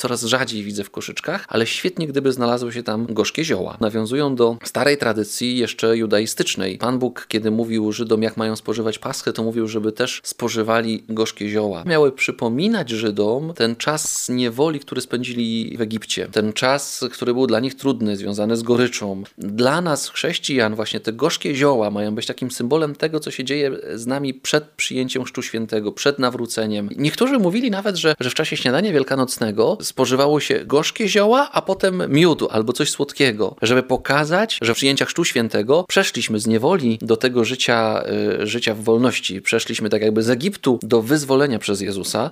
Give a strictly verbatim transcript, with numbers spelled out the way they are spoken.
coraz rzadziej widzę w koszyczkach, ale świetnie, gdyby znalazły się tam gorzkie zioła. Nawiązują do starej tradycji jeszcze judaistycznej. Pan Bóg, kiedy mówił Żydom, jak mają spożywać Paschę, to mówił, żeby też spożywali gorzkie zioła. Miały przypominać Żydom ten czas niewoli, który spędzili w Egipcie. Ten czas, który był dla nich trudny, związany z goryczą. Dla nas, chrześcijan, właśnie te gorzkie zioła mają być takim symbolem tego, co się dzieje z nami przed przyjęciem Chrztu Świętego, przed nawróceniem. Niektórzy mówili nawet, że, że w czasie śniadania wielkanocnego spożywało się gorzkie zioła, a potem miodu albo coś słodkiego, żeby pokazać, że w przyjęciach Chrztu Świętego przeszliśmy z niewoli do tego życia, y, życia w wolności. Przeszliśmy tak jakby z Egiptu do wyzwolenia przez Jezusa.